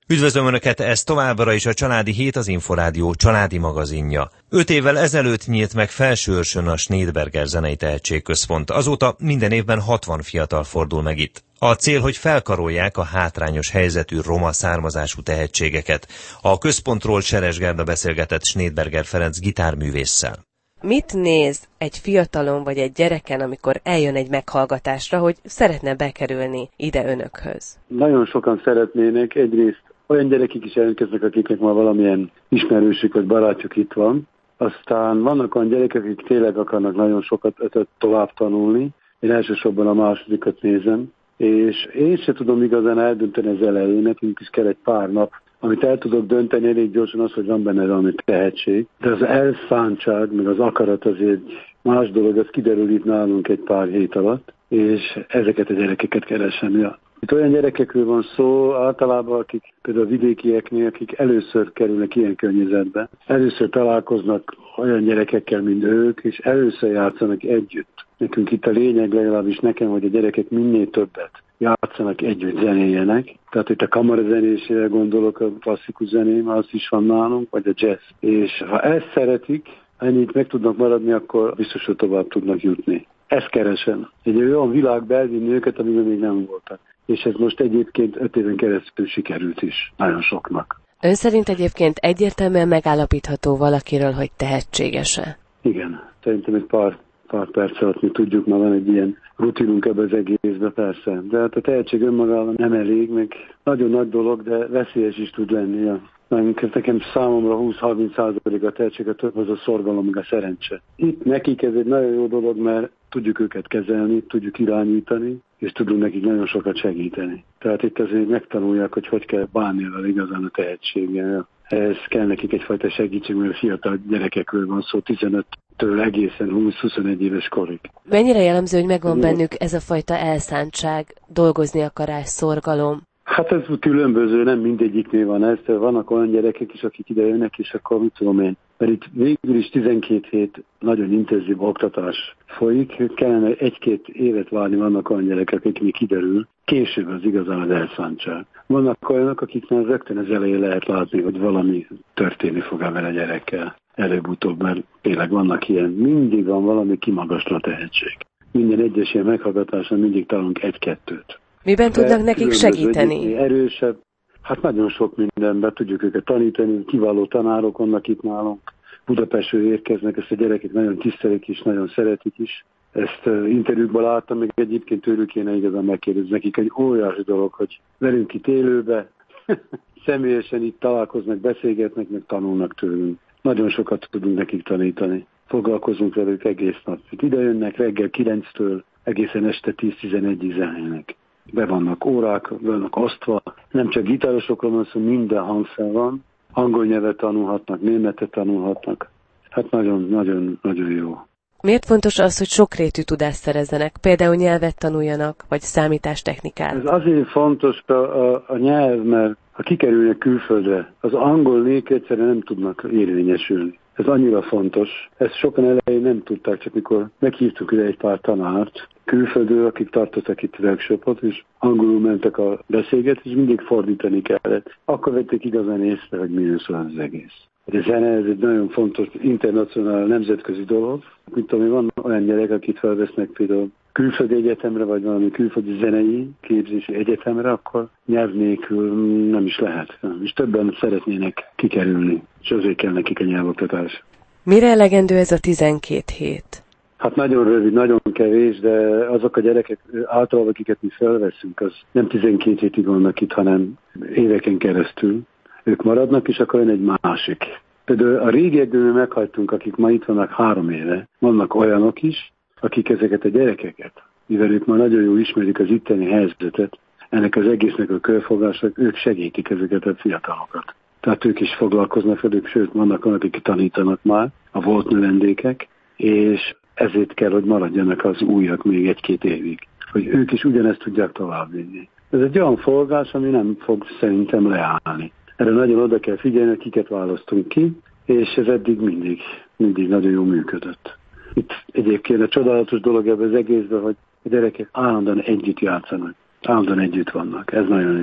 Üdvözlöm Önöket, ez továbbra is a Családi Hét, az Inforádió családi magazinja. 5 évvel ezelőtt nyílt meg Felsőörsön a Snédberger Zenei Tehetségközpont. Azóta minden évben 60 fiatal fordul meg itt. A cél, hogy felkarolják a hátrányos helyzetű roma származású tehetségeket. A központról Seres Gerda beszélgetett Snédberger Ferenc gitárművésszel. Mit néz egy fiatalon vagy egy gyereken, amikor eljön egy meghallgatásra, hogy szeretne bekerülni ide önökhöz? Nagyon sokan szeretnének. Egyrészt olyan gyerekek is jelentkeznek, akiknek már valamilyen ismerősük vagy barátjuk itt van. Aztán vannak olyan gyerekek, akik tényleg akarnak nagyon sokat tovább tanulni. Én elsősorban a másodikat nézem. És én se tudom igazán eldönteni az elején, nekünk is kell egy pár nap. Amit el tudok dönteni elég gyorsan az, hogy van benne valami tehetség. De az elszántság, meg az akarat azért más dolog, az kiderül itt nálunk egy pár hét alatt, és ezeket a gyerekeket keresem. Ja. Itt olyan gyerekekről van szó általában, akik például a vidékieknél, akik először kerülnek ilyen környezetbe. Először találkoznak olyan gyerekekkel, mint ők, és először játszanak együtt. Nekünk itt a lényeg, legalábbis nekem, hogy a gyerekek minél többet játszanak együtt, zenéjenek. Tehát itt a kamarazenésére gondolok, a klasszikus zeném, az is van nálunk, vagy a jazz. És ha ezt szeretik, ennyit meg tudnak maradni, akkor biztos, hogy tovább tudnak jutni. Ezt keresem. Egy olyan világba elvinni őket, amiben még nem voltak. És ez most egyébként 5 éven keresztül sikerült is, nagyon soknak. Ön szerint egyébként egyértelműen megállapítható valakiről, hogy tehetséges-e? Igen, szerintem egy pár perc alatt mi tudjuk, már van egy ilyen rutinunk ebbe az egészbe, persze. De hát a tehetség önmagában nem elég, meg nagyon nagy dolog, de veszélyes is tud lenni. Nekem számomra 20-30% a tehetség, a több az a szorgalom, meg a szerencse. Itt nekik ez egy nagyon jó dolog, mert tudjuk őket kezelni, tudjuk irányítani, és tudunk nekik nagyon sokat segíteni. Tehát itt azért megtanulják, hogy kell bánni vele igazán a tehetséggel. Ez kell nekik egyfajta segítség, mert fiatal gyerekekről van szó, 15-től egészen 20-21 éves korig. Mennyire jellemző, hogy megvan bennük ez a fajta elszántság, dolgozni akarás, szorgalom? Hát ez különböző, nem mindegyiknél van ez, de vannak olyan gyerekek is, akik ide jönnek, és akkor mit tudom én. Mert itt végül is 12 hét nagyon intenzív oktatás folyik, kellene 1-2 évet várni, vannak olyan gyerekek, akik még kiderül, később az igazán az elszántság. Vannak olyanok, akiknél rögtön az elején lehet látni, hogy valami történni fog vele a gyerekkel előbb-utóbb, mert tényleg vannak ilyen, mindig van valami kimagasló tehetség. Minden egyes ilyen meghallgatáson mindig találunk 1-2-t. Miben tudnak nekik segíteni? Erősebb. Hát nagyon sok mindenben tudjuk őket tanítani, kiváló tanárok vannak itt nálunk. Budapestről érkeznek, ezt a gyerekek nagyon tisztelik is, nagyon szeretik is. Ezt interjúkban láttam, meg egyébként tőlük kéne igazán megkérdezni nekik egy óriási dolog, hogy velünk itt élőbe, személyesen itt találkoznak, beszélgetnek, meg tanulnak tőlünk. Nagyon sokat tudunk nekik tanítani. Foglalkozunk velük egész nap. Itt ide jönnek reggel 9-től egészen este 10-11-ig zenélnek. Be vannak órák, vannak osztva, nem csak gitárosokról van szó, minden hangszer van. Angol nyelvet tanulhatnak, németet tanulhatnak. Hát nagyon jó. Miért fontos az, hogy sokrétű tudást szerezzenek? Például nyelvet tanuljanak, vagy számítástechnikát? Ez azért fontos a nyelv, mert ha kikerülnek külföldre, az angol nélkül egyszerűen nem tudnak érvényesülni. Ez annyira fontos. Ezt sokan elején nem tudták, csak mikor meghívtuk ide egy pár tanárt, külföldről, akik tartottak itt workshopot, és angolul mentek a beszélgetésre, és mindig fordítani kellett. Akkor vették igazán észre, hogy miről szól az egész. A zene ez egy nagyon fontos internacionál nemzetközi dolog. Mint tudom, van olyan gyerek, akit felvesznek például külföldi egyetemre, vagy valami külföldi zenei képzési egyetemre, akkor nyelv nélkül nem is lehet. És többen szeretnének kikerülni, és azért kell nekik a nyelvoktatás. Mire elegendő ez a 12 hét? Hát nagyon rövid, nagyon kevés, de azok a gyerekek általában, akiket mi felveszünk, az nem 12 hétig vannak itt, hanem éveken keresztül. Ők maradnak, és akkor jön egy másik. Például a régiekből meghagytunk, akik ma itt vannak 3 éve. Vannak olyanok is, akik ezeket a gyerekeket, mivel ők már nagyon jól ismerik az itteni helyzetet, ennek az egésznek a körfogásnak, ők segítik ezeket a fiatalokat. Tehát ők is foglalkoznak velük, sőt, vannak olyanok, akik tanítanak már, a volt növendékek, és ezért kell, hogy maradjanak az újak még 1-2 évig, hogy ők is ugyanezt tudják továbbvinni. Ez egy olyan fogás, ami nem fog szerintem leállni. Erre nagyon oda kell figyelni, hogy kiket választunk ki, és ez eddig mindig nagyon jól működött. Itt egyébként a csodálatos dolog ebben az egészben, hogy a gyerekek állandóan együtt játszanak, állandóan együtt vannak. Ez nagyon jó.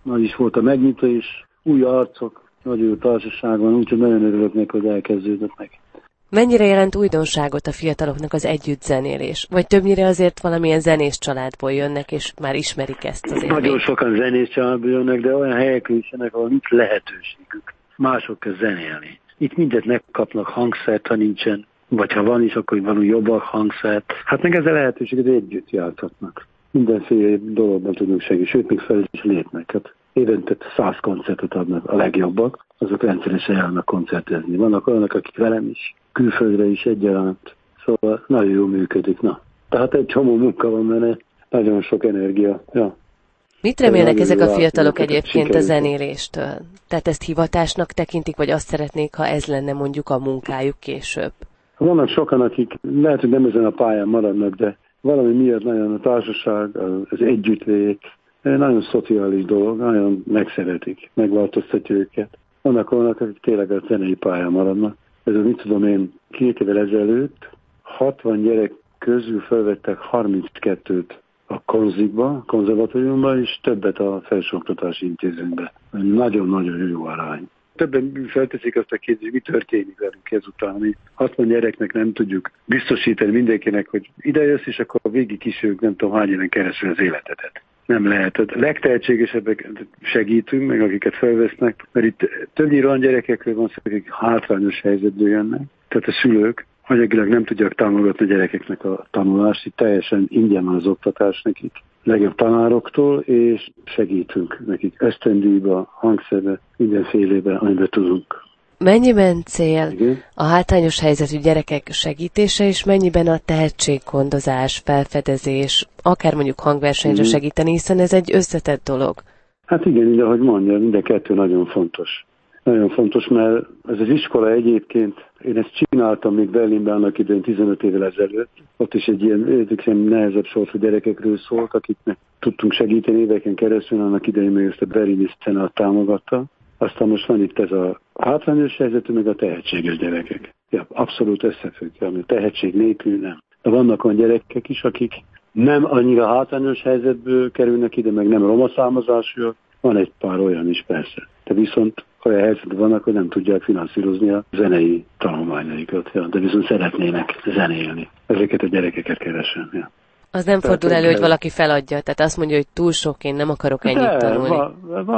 nagy is volt a megnyitó, és új arcok, nagyon jó társaság van, úgyhogy nagyon örülök neki, hogy elkezdődött meg. Mennyire jelent újdonságot a fiataloknak az együtt zenélés? Vagy többnyire azért valamilyen zenés családból jönnek, és már ismerik ezt az élményt? Nagyon sokan zenés családból jönnek, de olyan helyekről is jönnek, ahol nincs lehetőségük másokkal zenélni. Itt mindent megkapnak hangszert, ha nincsen, vagy ha van is, akkor valami jobbak hangszert. Hát meg ez a lehetőséget együtt játszhatnak. Mindenféle dologban tudunk segíteni, sőt, még fel is lépnek. Hát évente 100 koncertet adnak a legjobbak, azok rendszeresen járnak koncertezni. Vannak olyanok, akik velem is, külföldre is egyaránt. Szóval nagyon jól működik. Na. Tehát egy csomó munka van benne, nagyon sok energia. Ja. Mit remélnek ezek a fiatalok egyébként a zenéléstől? Tehát ezt hivatásnak tekintik, vagy azt szeretnék, ha ez lenne mondjuk a munkájuk később? Vannak sokan, akik lehet, hogy nem ezen a pályán maradnak, de valami miatt nagyon a társaság, az együttlét, nagyon szociális dolog, nagyon megszeretik, megváltoztatja őket. Vannak olyanok, akik tényleg a zenei pályán maradnak. Ez az, mit tudom én, 2 évvel ezelőtt 60 gyerek közül felvettek 32-t a konzikba, konzervatóriumban, és többet a felsőoktatási intézménybe. Nagyon-nagyon jó arány. Többen felteszik azt a kérdést, mi történik velünk ezután. Mi 60 gyereknek nem tudjuk biztosítani mindenkinek, hogy ide jössz, és akkor végig kísérjük nem tudom hány éven keresztül az életedet. Nem lehet. A legtehetségesebbek segítünk, meg akiket felvesznek, mert itt többnyire olyan gyerekekről van szó, akik hátrányos helyzetből jönnek. Tehát a szülők anyagilag nem tudják támogatni a gyerekeknek a tanulást, itt teljesen ingyen van az oktatás nekik. Legjobb tanároktól, és segítünk nekik ösztöndíjba, hangszerbe, mindenfélében, amiben tudunk. Mennyiben cél a hátrányos helyzetű gyerekek segítése, és mennyiben a tehetséggondozás, felfedezés, akár mondjuk hangversenyre segíteni, hiszen ez egy összetett dolog? Hát igen, ahogy mondja, minden kettő nagyon fontos. Nagyon fontos, mert ez az iskola egyébként, én ezt csináltam még Berlinben annak idején 15 évvel ezelőtt. Ott is egy ilyen nehezebb sorsú gyerekekről szólt, akiknek tudtunk segíteni éveken keresztül, annak idején még ezt a berlini szenát támogatta. Aztán most van itt ez a hátrányos helyzetű, meg a tehetséges gyerekek. Ja, abszolút összefügg, ami tehetség nélkül nem. De vannak olyan gyerekek is, akik nem annyira hátrányos helyzetből kerülnek ide, meg nem roma származásúak. Van egy pár olyan is persze. De viszont olyan helyzetben vannak, hogy nem tudják finanszírozni a zenei tanulmányaikat, ja, de viszont szeretnének zenélni. Ezeket a gyerekeket keresem. Ja. Az nem fordul elő, hogy valaki feladja, tehát azt mondja, hogy túl sok, én nem akarok ennyit tanulni.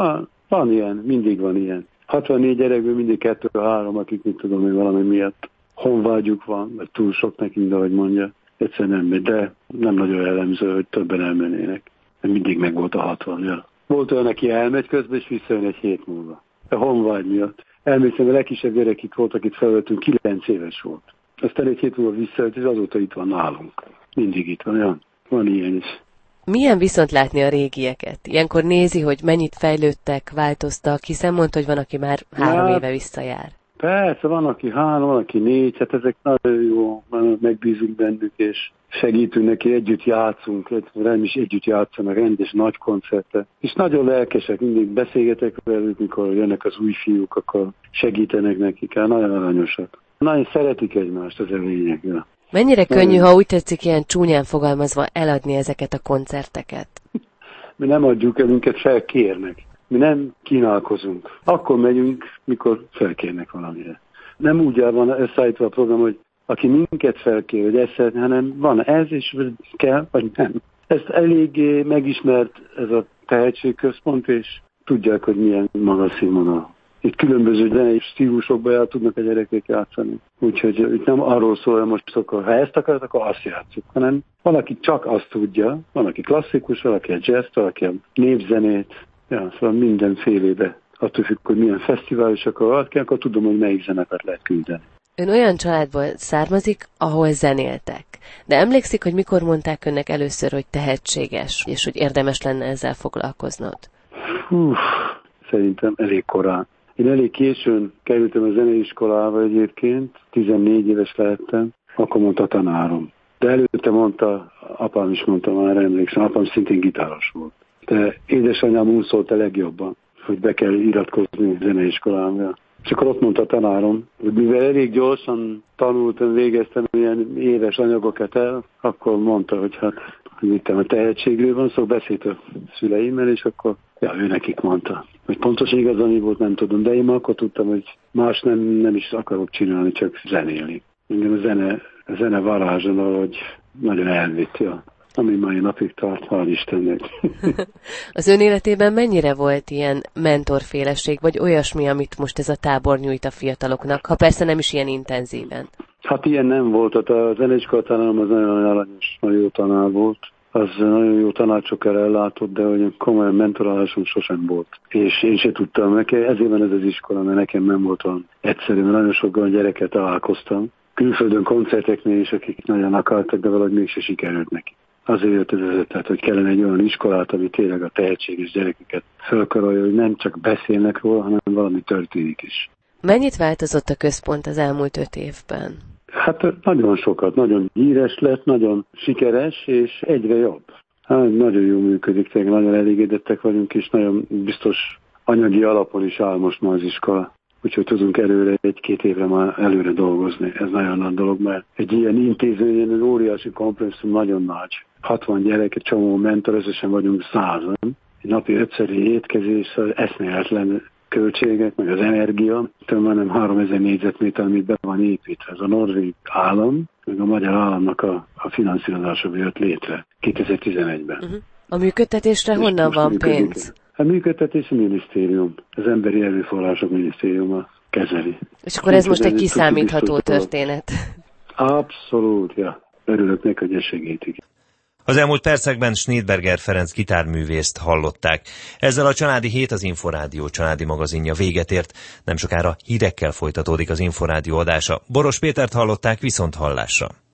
Van ilyen, mindig van ilyen. 64 gyerekből mindig 2-3, akik mit tudom, hogy valami miatt honvágyuk van, vagy túl sok nekünk, de ahogy mondja, egyszerűen nem megy, de nem nagyon jellemző, hogy többen elmennének. Mindig meg volt a 60. Ja. Volt olyan, aki elmegy közben, és visszajön egy hét múlva. A honvágy miatt. Elmészem, a legkisebb gyerek itt volt, akit felvettünk, 9 éves volt. Aztán egy hét múlva visszajött, és azóta itt van nálunk. Mindig itt van, ja. Van ilyen is. Milyen viszont látni a régieket? Ilyenkor nézi, hogy mennyit fejlődtek, változtak, hiszen mondta, hogy van, aki már 3 éve visszajár. Persze, van, aki 3, van, aki 4, hát ezek nagyon jó, megbízunk bennük, és segítünk neki, együtt játszunk, nem is együtt játszanak, rendes nagy koncerte. És nagyon lelkesek, mindig beszélgetek velük, mikor jönnek az új fiúk, akkor segítenek nekik, nagyon aranyosak. Nagyon szeretik egymást az lényegre. Mennyire könnyű, ha úgy tetszik, ilyen csúnyán fogalmazva eladni ezeket a koncerteket? Mi nem adjuk el, minket felkérnek. Mi nem kínálkozunk. Akkor megyünk, mikor felkérnek valamire. Nem úgy van összeállítva a program, hogy aki minket felkér, hogy ezt szeretne, hanem van ez, és kell, vagy nem. Ezt eléggé megismert ez a tehetségközpont, és tudják, hogy milyen magas színvonal. Itt különböző zenei stílusokban el tudnak a gyerekek játszani. Úgyhogy itt nem arról szól, hogy most akkor, ha ezt akarod, akkor azt játszuk, hanem van, aki csak azt tudja, van, aki klasszikus, valaki a jazz, valaki a népzenét, ja, szóval mindenfélébe. Attól függ, hogy milyen fesztiválisok akkor tudom, hogy melyik zeneket lehet küldeni. Ön olyan családból származik, ahol zenéltek. De emlékszik, hogy mikor mondták önnek először, hogy tehetséges, és hogy érdemes lenne ezzel foglalkoznod? Szerintem elég korán. Én elég későn kerültem a zeneiskolába egyébként, 14 éves lehettem, akkor mondta a tanárom. De előtte mondta, apám is mondta, már emlékszem, apám szintén gitáros volt. De édesanyám úgy szólt a legjobban, hogy be kell iratkozni zeneiskolámra. És akkor ott mondta a tanárom, hogy mivel elég gyorsan tanultam, végeztem ilyen éves anyagokat el, akkor mondta, hogy hát a tehetségről van szó, beszélt a szüleimmel, és akkor ő nekik mondta. Hogy pontosan igazán mi volt, nem tudom, de én már akkor tudtam, hogy más nem is akarok csinálni, csak zenélni. Engem a zene varázsa valahogy nagyon elvitt, ami mai napig tart, hál' Istennek. Az ön életében mennyire volt ilyen mentorféleség, vagy olyasmi, amit most ez a tábor nyújt a fiataloknak, ha persze nem is ilyen intenzíven? Hát ilyen nem volt, a zeneiskola tanárom az nagyon aranyos, nagyon jó tanár volt. Az nagyon jó tanácsokkal ellátott, de olyan komolyan mentorálásom sosem volt. És én se tudtam, ezért van ez az iskola, mert nekem nem volt olyan egyszerű, mert nagyon sok olyan gyereket találkoztam. Külföldön koncerteknél is, akik nagyon akartak, de valahogy mégse sikerült neki. Azért jött ez az ötlet, hogy kellene egy olyan iskolát, ami tényleg a tehetséges gyerekeket fölkarolja, hogy nem csak beszélnek róla, hanem valami történik is. Mennyit változott a központ az elmúlt 5 évben? Hát nagyon sokat, nagyon híres lett, nagyon sikeres, és egyre jobb. Hát nagyon jól működik, tényleg nagyon elégedettek vagyunk, és nagyon biztos anyagi alapon is áll most már az iskola. Úgyhogy tudunk előre 1-2 évre már előre dolgozni. Ez nagyon nagy dolog, mert egy ilyen intézmény, egy óriási komplexum nagyon nagy. 60 gyerek, egy csomó mentor, összesen vagyunk 100-an. Egy napi 5-szeri étkezés, eszméletlen költségek, meg az energia. Majdnem 3000 négyzetméter, amit be van építve. Ez a norvég állam, meg a magyar államnak a finanszírozása jött létre 2011-ben. A működtetésre honnan van pénz? A működtetési minisztérium, az Emberi Erőforrások Minisztériuma kezeli. És akkor ez most egy kiszámítható történet. Abszolút, Örülök neki, hogy segítik. Az elmúlt percekben Schneidberger Ferenc gitárművészt hallották. Ezzel a Családi Hét, az Inforádió családi magazinja véget ért. Nem sokára hírekkel folytatódik az Inforádió adása. Boros Pétert hallották, viszont hallásra.